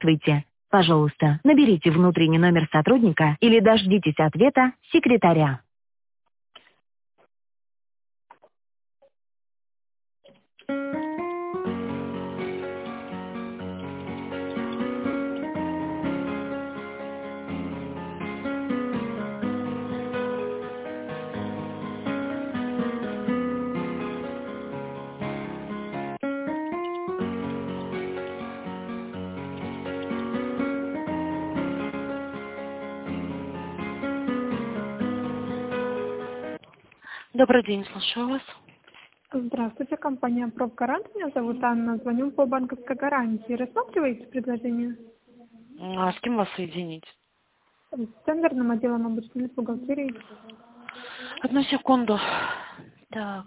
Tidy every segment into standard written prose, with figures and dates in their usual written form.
Здравствуйте. Пожалуйста, наберите внутренний номер сотрудника или дождитесь ответа секретаря. Добрый день, слушаю вас. Здравствуйте, компания «Профгарант». Меня зовут Анна. Звоню по банковской гарантии. Рассматриваете предложение? А с кем вас соединить? С тендерным отделом обычной бухгалтерии. Одну секунду. Так.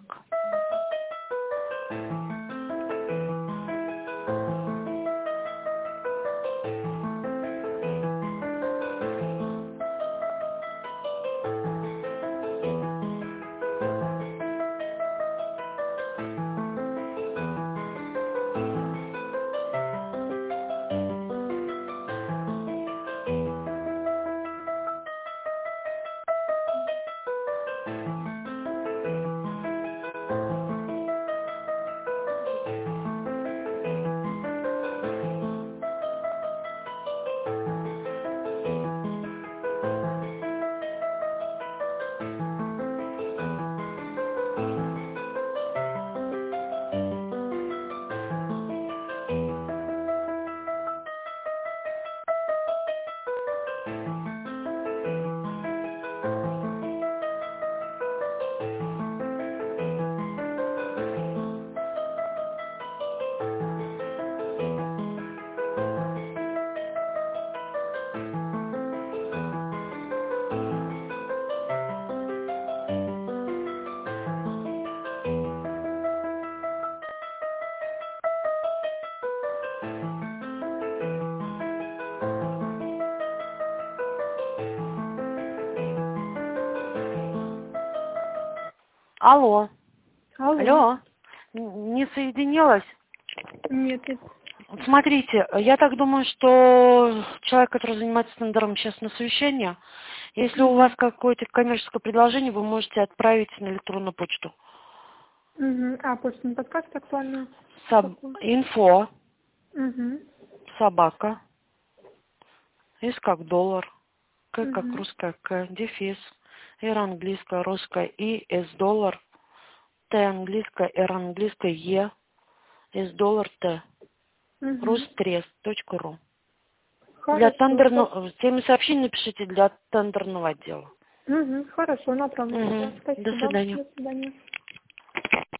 Алло. Алло. Алло. Не соединилась? Нет, нет. Смотрите, я так думаю, что человек, который занимается тендером, сейчас на совещании. Если у вас какое-то коммерческое предложение, вы можете отправить на электронную почту. А почту не подскажете актуальную? Инфо, Угу. собака, S как доллар, К как Угу. русская К, дефис, R английская, русская И, S доллар, Т английская, R английская, Е, S доллар, Т, рустрест.ру. Для Хорошо. тендерного, в теме сообщений напишите для тендерного отдела. Хорошо, направлю. До Спасибо. свидания. До свидания.